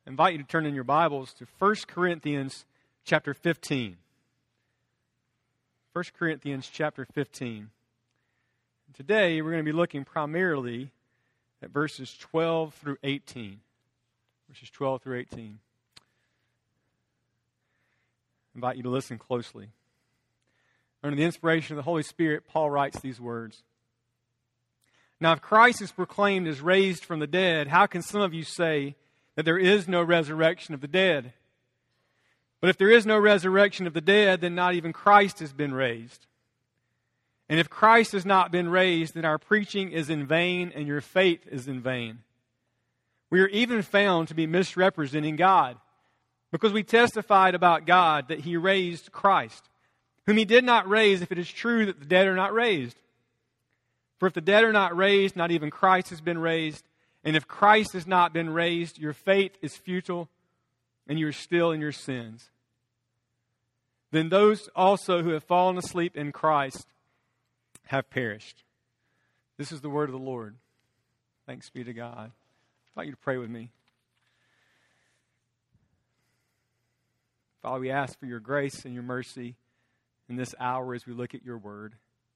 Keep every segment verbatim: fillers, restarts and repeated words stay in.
I invite you to turn in your Bibles to First Corinthians chapter fifteen. First Corinthians chapter fifteen. Today we're going to be looking primarily at verses twelve through eighteen. Verses twelve through eighteen. I invite you to listen closely. Under the inspiration of the Holy Spirit, Paul writes these words. Now, if Christ is proclaimed as raised from the dead, how can some of you say that there is no resurrection of the dead? But if there is no resurrection of the dead, then not even Christ has been raised. And if Christ has not been raised, then our preaching is in vain and your faith is in vain. We are even found to be misrepresenting God, because we testified about God that He raised Christ, whom He did not raise, if it is true that the dead are not raised. For if the dead are not raised, not even Christ has been raised. And if Christ has not been raised, your faith is futile, and you are still in your sins. Then those also who have fallen asleep in Christ have perished. This is the word of the Lord. Thanks be to God. I'd like you to pray with me. Father, we ask for your grace and your mercy in this hour as we look at your word.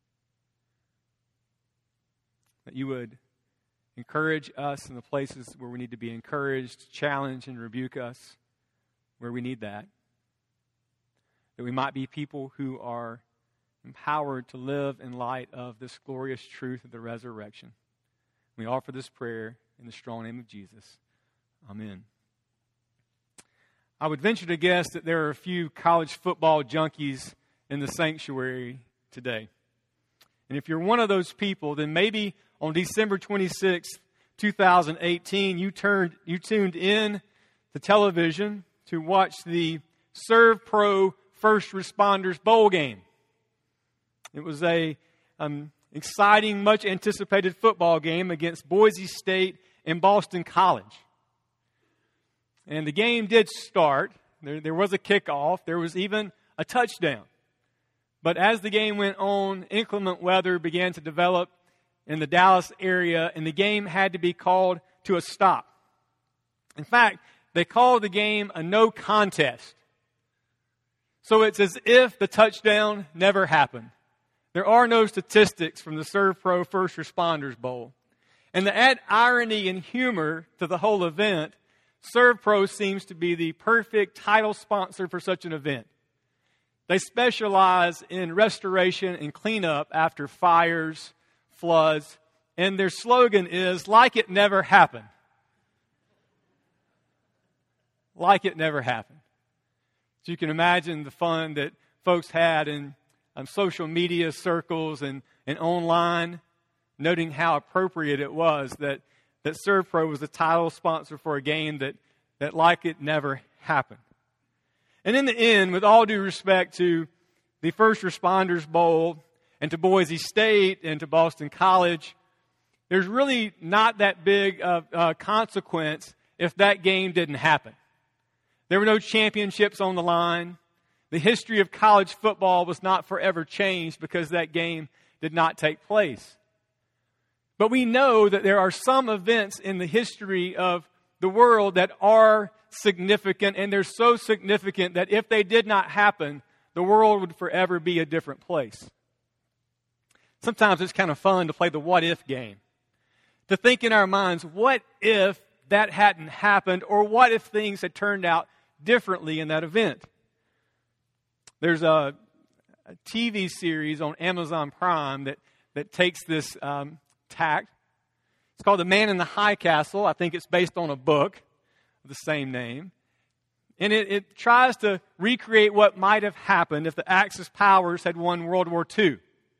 That you would encourage us in the places where we need to be encouraged, challenge and rebuke us where we need that. That we might be people who are empowered to live in light of this glorious truth of the resurrection. We offer this prayer in the strong name of Jesus. Amen. I would venture to guess that there are a few college football junkies in the sanctuary today. And if you're one of those people, then maybe on December twenty-sixth, twenty eighteen, you turned you tuned in to television to watch the ServPro First Responders Bowl game. It was a um, exciting, much anticipated football game against Boise State and Boston College. And the game did start. There, there was a kickoff. There was even a touchdown. But as the game went on, inclement weather began to develop in the Dallas area, and the game had to be called to a stop. In fact, they called the game a no contest. So it's as if the touchdown never happened. There are no statistics from the ServPro First Responders Bowl. And to add irony and humor to the whole event, ServPro seems to be the perfect title sponsor for such an event. They specialize in restoration and cleanup after fires, floods, and their slogan is, like it never happened. Like it never happened. So you can imagine the fun that folks had in um, social media circles and, and online, noting how appropriate it was that, that ServPro was the title sponsor for a game that, that like it never happened. And in the end, with all due respect to the First Responders Bowl and to Boise State and to Boston College, there's really not that big of a consequence if that game didn't happen. There were no championships on the line. The history of college football was not forever changed because that game did not take place. But we know that there are some events in the history of the world that are significant, and they're so significant that if they did not happen, the world would forever be a different place. Sometimes it's kind of fun to play the what if game. To think in our minds, what if that hadn't happened, or what if things had turned out differently in that event? There's a, a T V series on Amazon Prime that, that takes this um, tact. It's called The Man in the High Castle. I think it's based on a book of the same name. And it, it tries to recreate what might have happened if the Axis powers had won World War Two.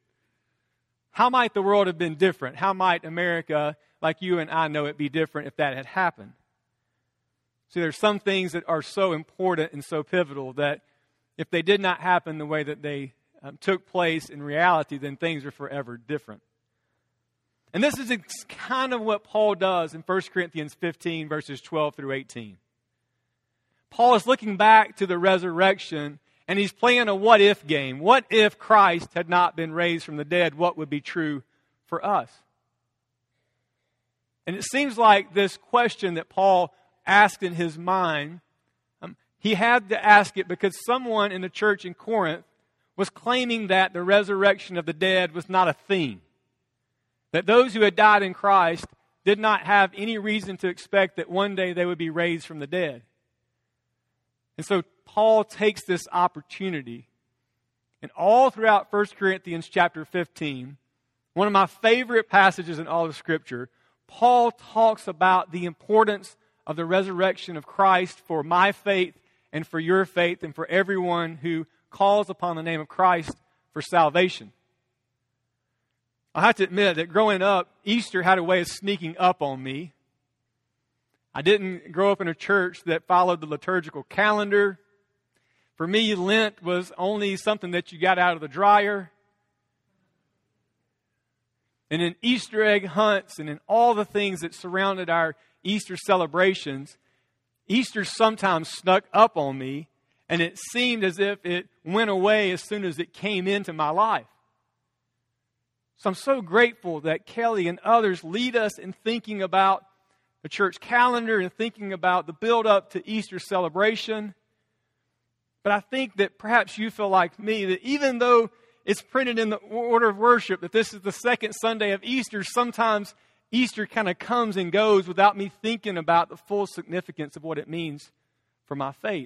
How might the world have been different? How might America, like you and I know it, be different if that had happened? See, there's some things that are so important and so pivotal that if they did not happen the way that they um, took place in reality, then things are forever different. And this is kind of what Paul does in First Corinthians fifteen, verses twelve through eighteen. Paul is looking back to the resurrection, and he's playing a what-if game. What if Christ had not been raised from the dead? What would be true for us? And it seems like this question that Paul asked in his mind, um, he had to ask it because someone in the church in Corinth was claiming that the resurrection of the dead was not a thing. That those who had died in Christ did not have any reason to expect that one day they would be raised from the dead. And so Paul takes this opportunity, and all throughout First Corinthians chapter fifteen, one of my favorite passages in all of Scripture, Paul talks about the importance of the resurrection of Christ for my faith and for your faith and for everyone who calls upon the name of Christ for salvation. I have to admit that growing up, Easter had a way of sneaking up on me. I didn't grow up in a church that followed the liturgical calendar. For me, Lent was only something that you got out of the dryer. And in Easter egg hunts and in all the things that surrounded our Easter celebrations, Easter sometimes snuck up on me, and it seemed as if it went away as soon as it came into my life. So I'm so grateful that Kelly and others lead us in thinking about the church calendar and thinking about the build-up to Easter celebration. But I think that perhaps you feel like me, that even though it's printed in the order of worship that this is the second Sunday of Easter, sometimes Easter kind of comes and goes without me thinking about the full significance of what it means for my faith.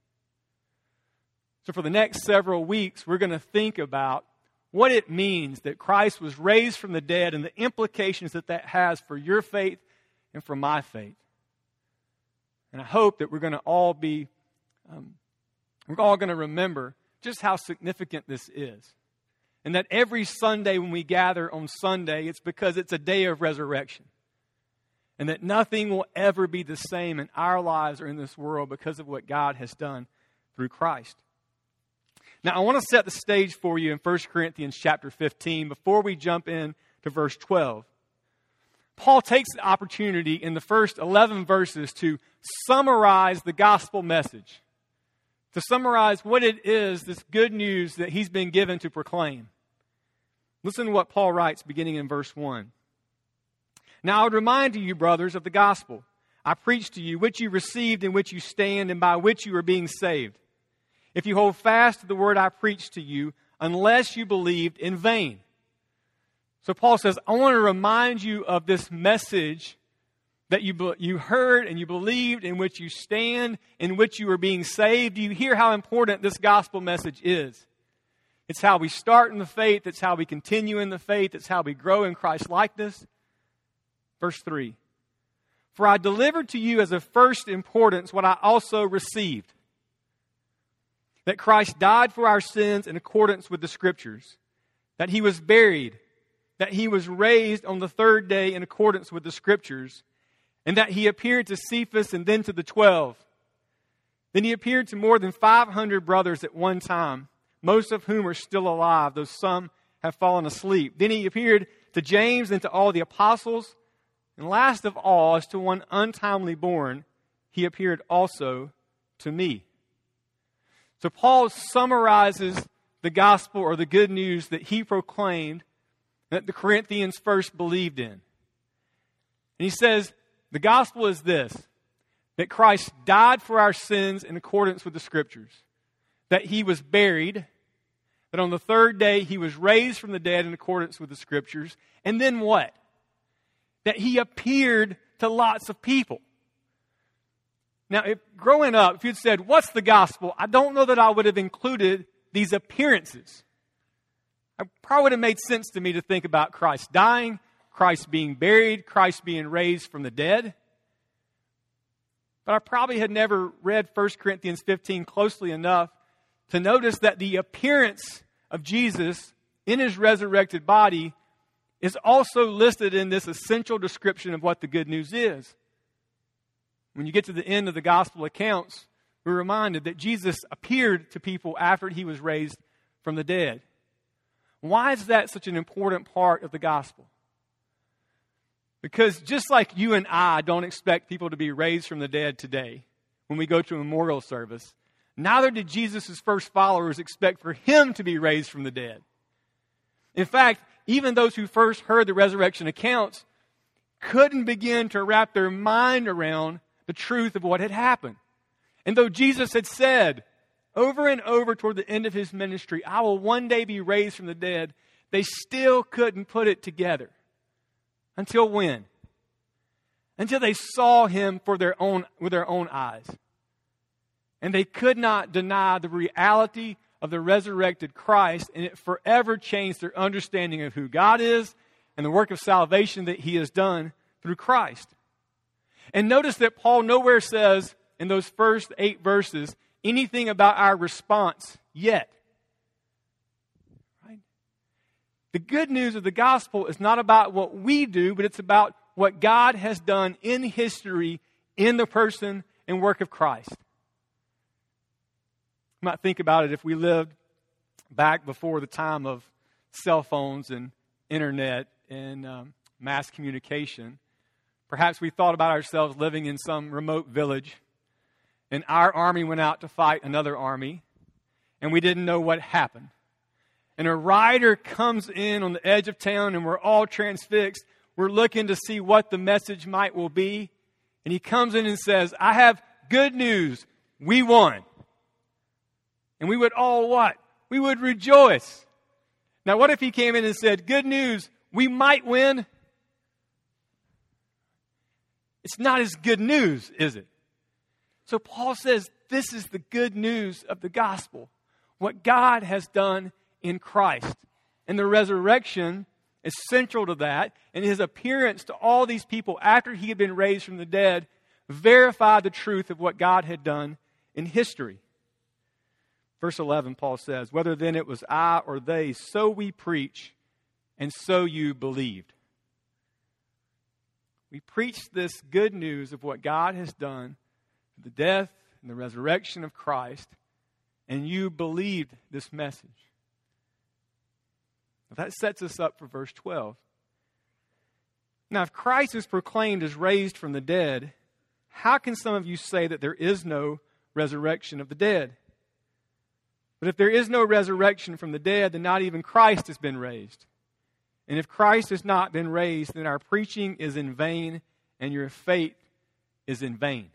So for the next several weeks, we're going to think about what it means that Christ was raised from the dead and the implications that that has for your faith and for my faith. And I hope that we're going to all be, um, we're all going to remember just how significant this is. And that every Sunday when we gather on Sunday, it's because it's a day of resurrection. And that nothing will ever be the same in our lives or in this world because of what God has done through Christ. Now, I want to set the stage for you in First Corinthians chapter fifteen before we jump in to verse twelve. Paul takes the opportunity in the first eleven verses to summarize the gospel message, to summarize what it is, this good news that he's been given to proclaim. Listen to what Paul writes beginning in verse one. Now I would remind you, brothers, of the gospel I preached to you, which you received, in which you stand, and by which you are being saved, if you hold fast to the word I preached to you, unless you believed in vain. So Paul says, I want to remind you of this message that you, you heard and you believed, in which you stand, in which you are being saved. Do you hear how important this gospel message is? It's how we start in the faith. It's how we continue in the faith. It's how we grow in Christ's likeness. Verse three. For I delivered to you as of first importance what I also received, that Christ died for our sins in accordance with the Scriptures, that He was buried, that He was raised on the third day in accordance with the Scriptures, and that He appeared to Cephas and then to the twelve. Then He appeared to more than five hundred brothers at one time, most of whom are still alive, though some have fallen asleep. Then He appeared to James and to all the apostles. And last of all, as to one untimely born, He appeared also to me. So Paul summarizes the gospel or the good news that he proclaimed that the Corinthians first believed in. And he says, the gospel is this, that Christ died for our sins in accordance with the Scriptures, that He was buried, that on the third day He was raised from the dead in accordance with the Scriptures, and then what? That He appeared to lots of people. Now, if, growing up, if you'd said, what's the gospel? I don't know that I would have included these appearances. It probably would have made sense to me to think about Christ dying, Christ being buried, Christ being raised from the dead. But I probably had never read First Corinthians fifteen closely enough to notice that the appearance of Jesus in His resurrected body is also listed in this essential description of what the good news is. When you get to the end of the gospel accounts, we're reminded that Jesus appeared to people after He was raised from the dead. Why is that such an important part of the gospel? Because just like you and I don't expect people to be raised from the dead today when we go to a memorial service, neither did Jesus' first followers expect for Him to be raised from the dead. In fact, even those who first heard the resurrection accounts couldn't begin to wrap their mind around the truth of what had happened. And though Jesus had said over and over toward the end of his ministry, I will one day be raised from the dead, they still couldn't put it together. Until when? Until they saw him for their own, with their own eyes. And they could not deny the reality of the resurrected Christ, and it forever changed their understanding of who God is and the work of salvation that he has done through Christ. And notice that Paul nowhere says in those first eight verses anything about our response yet. Right? The good news of the gospel is not about what we do, but it's about what God has done in history in the person and work of Christ. You might think about it if we lived back before the time of cell phones and internet and um, mass communication. Perhaps we thought about ourselves living in some remote village, and our army went out to fight another army, and we didn't know what happened. And a rider comes in on the edge of town, and we're all transfixed. We're looking to see what the message might will be. And he comes in and says, I have good news. We won. And we would all what? We would rejoice. Now, what if he came in and said, good news, we might win? It's not as good news, is it? So Paul says this is the good news of the gospel. What God has done in Christ. And the resurrection is central to that. And his appearance to all these people after he had been raised from the dead verified the truth of what God had done in history. Verse eleven, Paul says, whether then it was I or they, so we preach, and so you believed. We preach this good news of what God has done, the death and the resurrection of Christ, and you believed this message. Now that sets us up for verse twelve. Now, if Christ is proclaimed as raised from the dead, how can some of you say that there is no resurrection of the dead? But if there is no resurrection from the dead, then not even Christ has been raised. And if Christ has not been raised, then our preaching is in vain, and your faith is in vain.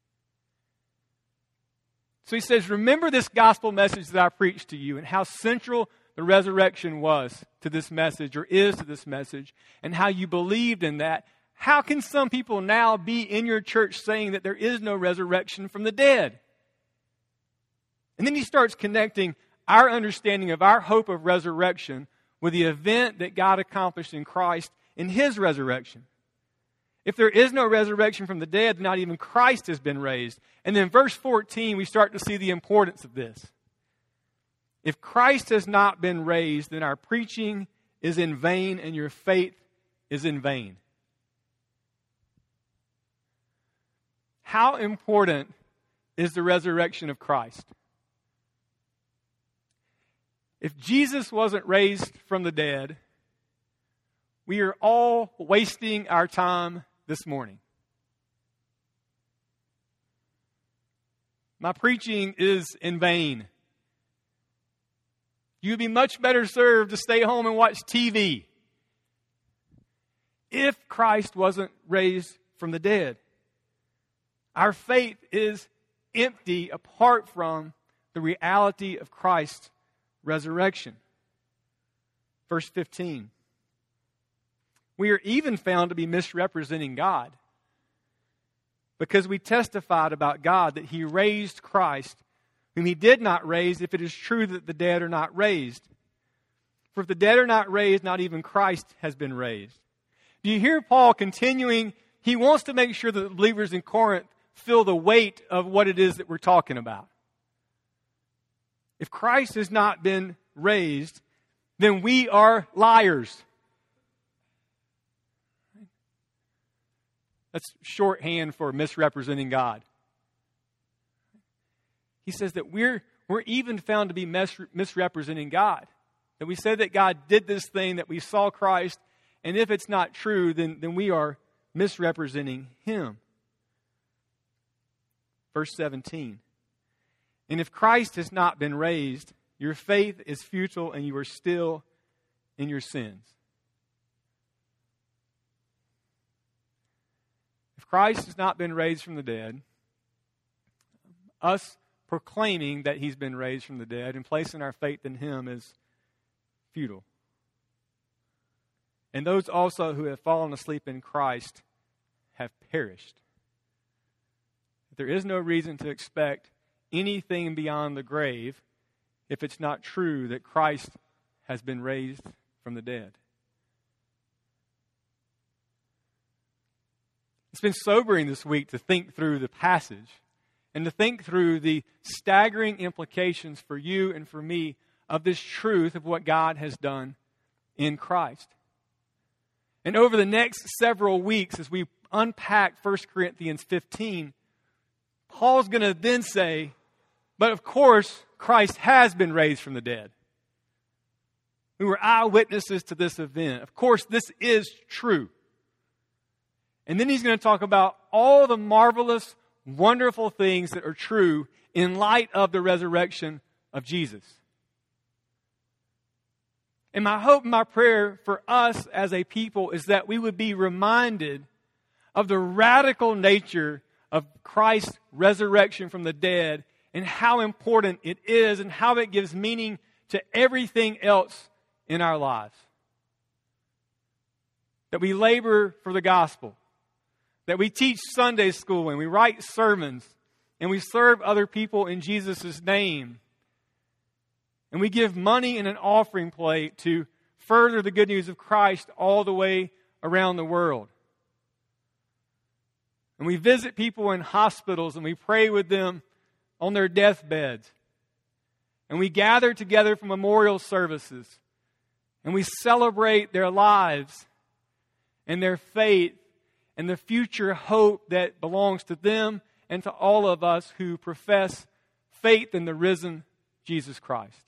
So he says, remember this gospel message that I preached to you, and how central the resurrection was to this message, or is to this message, and how you believed in that. How can some people now be in your church saying that there is no resurrection from the dead? And then he starts connecting our understanding of our hope of resurrection with the event that God accomplished in Christ in his resurrection. If there is no resurrection from the dead, not even Christ has been raised. And then verse fourteen, we start to see the importance of this. If Christ has not been raised, then our preaching is in vain and your faith is in vain. How important is the resurrection of Christ? If Jesus wasn't raised from the dead, we are all wasting our time this morning. My preaching is in vain. You'd be much better served to stay home and watch T V if Christ wasn't raised from the dead. Our faith is empty apart from the reality of Christ's resurrection. Verse fifteen. We are even found to be misrepresenting God because we testified about God that he raised Christ, whom he did not raise, if it is true that the dead are not raised. For if the dead are not raised, not even Christ has been raised. Do you hear Paul continuing? He wants to make sure that the believers in Corinth feel the weight of what it is that we're talking about. If Christ has not been raised, then we are liars. That's shorthand for misrepresenting God. He says that we're, we're even found to be mis- misrepresenting God. That we say that God did this thing, that we saw Christ, and if it's not true, then, then we are misrepresenting him. Verse seventeen. And if Christ has not been raised, your faith is futile and you are still in your sins. If Christ has not been raised from the dead, us proclaiming that he's been raised from the dead and placing our faith in him is futile. And those also who have fallen asleep in Christ have perished. There is no reason to expect anything beyond the grave if it's not true that Christ has been raised from the dead. It's been sobering this week to think through the passage and to think through the staggering implications for you and for me of this truth of what God has done in Christ. And over the next several weeks, as we unpack First Corinthians fifteen, Paul's going to then say, but of course, Christ has been raised from the dead. We were eyewitnesses to this event. Of course, this is true. And then he's going to talk about all the marvelous, wonderful things that are true in light of the resurrection of Jesus. And my hope and my prayer for us as a people is that we would be reminded of the radical nature of Christ's resurrection from the dead and how important it is and how it gives meaning to everything else in our lives. That we labor for the gospel. That we teach Sunday school and we write sermons and we serve other people in Jesus' name. And we give money in an offering plate to further the good news of Christ all the way around the world. And we visit people in hospitals and we pray with them on their deathbeds. And we gather together for memorial services. And we celebrate their lives and their faith and the future hope that belongs to them and to all of us who profess faith in the risen Jesus Christ.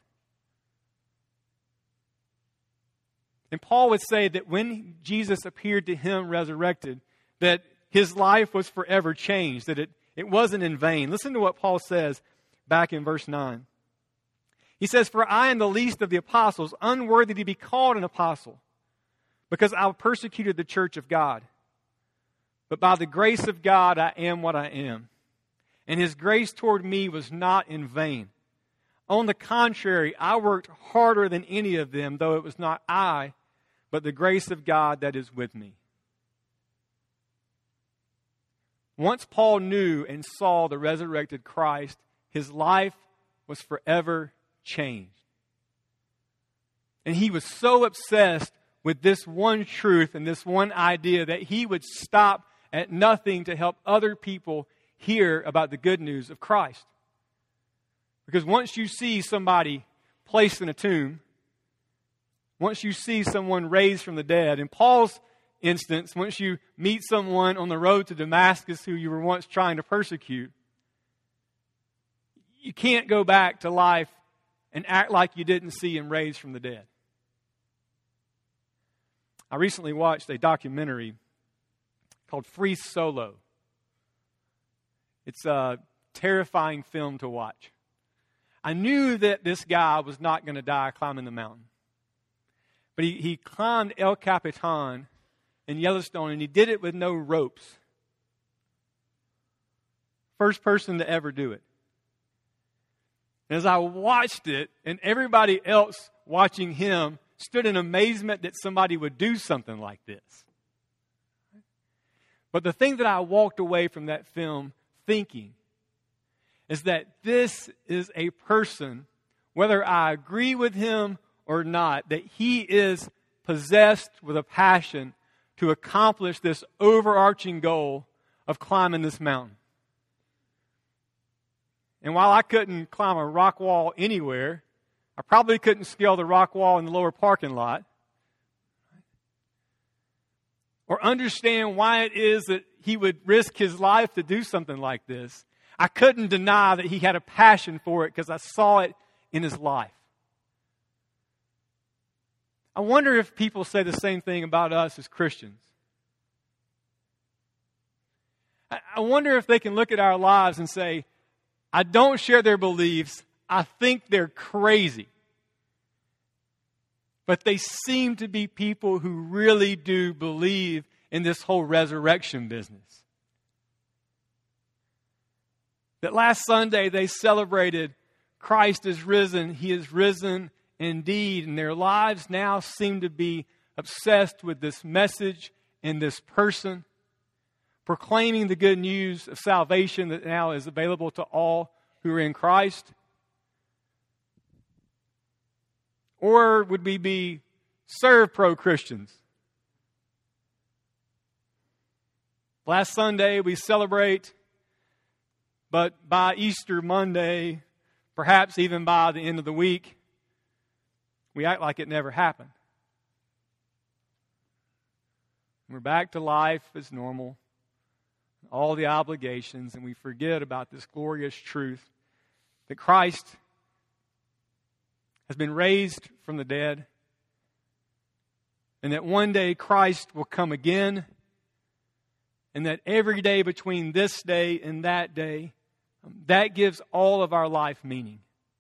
And Paul would say that when Jesus appeared to him resurrected, that his life was forever changed, that it, it wasn't in vain. Listen to what Paul says back in verse nine. He says, "For I am the least of the apostles, unworthy to be called an apostle, because I persecuted the church of God. But by the grace of God I am what I am. And his grace toward me was not in vain. On the contrary, I worked harder than any of them, though it was not I, but the grace of God that is with me." Once Paul knew and saw the resurrected Christ, his life was forever changed. And he was so obsessed with this one truth and this one idea that he would stop at nothing to help other people hear about the good news of Christ. Because once you see somebody placed in a tomb, once you see someone raised from the dead, in Paul's instance, once you meet someone on the road to Damascus who you were once trying to persecute, you can't go back to life and act like you didn't see him raised from the dead. I recently watched a documentary called Free Solo. It's a terrifying film to watch. I knew that this guy was not going to die climbing the mountain. But he, he climbed El Capitan in Yellowstone, and he did it with no ropes. First person to ever do it. And as I watched it, and everybody else watching him stood in amazement that somebody would do something like this. But the thing that I walked away from that film thinking is that this is a person, whether I agree with him or not, that he is possessed with a passion to accomplish this overarching goal of climbing this mountain. And while I couldn't climb a rock wall anywhere, I probably couldn't scale the rock wall in the lower parking lot, or understand why it is that he would risk his life to do something like this, I couldn't deny that he had a passion for it because I saw it in his life. I wonder if people say the same thing about us as Christians. I wonder if they can look at our lives and say, I don't share their beliefs, I think they're crazy. But they seem to be people who really do believe in this whole resurrection business. That last Sunday they celebrated Christ is risen. He is risen indeed. And their lives now seem to be obsessed with this message and this person, proclaiming the good news of salvation that now is available to all who are in Christ. Or would we be Serve-Pro Christians? Last Sunday we celebrate, but by Easter Monday, perhaps even by the end of the week, we act like it never happened. We're back to life as normal, all the obligations, and we forget about this glorious truth that Christ has been raised from the dead, and that one day Christ will come again, and that every day between this day and that day, that gives all of our life meaning.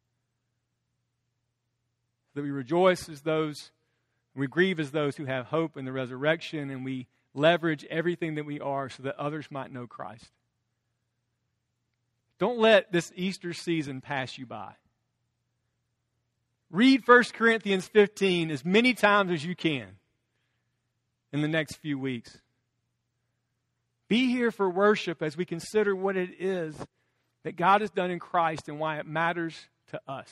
That we rejoice as those, we grieve as those who have hope in the resurrection, and we leverage everything that we are so that others might know Christ. Don't let this Easter season pass you by. Read First Corinthians fifteen as many times as you can in the next few weeks. Be here for worship as we consider what it is that God has done in Christ and why it matters to us.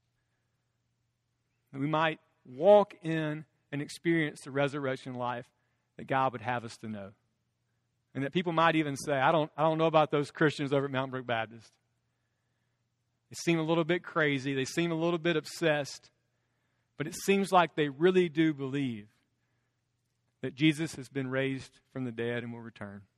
That we might walk in and experience the resurrection life that God would have us to know. And that people might even say, I don't, I don't know about those Christians over at Mountain Brook Baptist. They seem a little bit crazy. They seem a little bit obsessed. But it seems like they really do believe that Jesus has been raised from the dead and will return.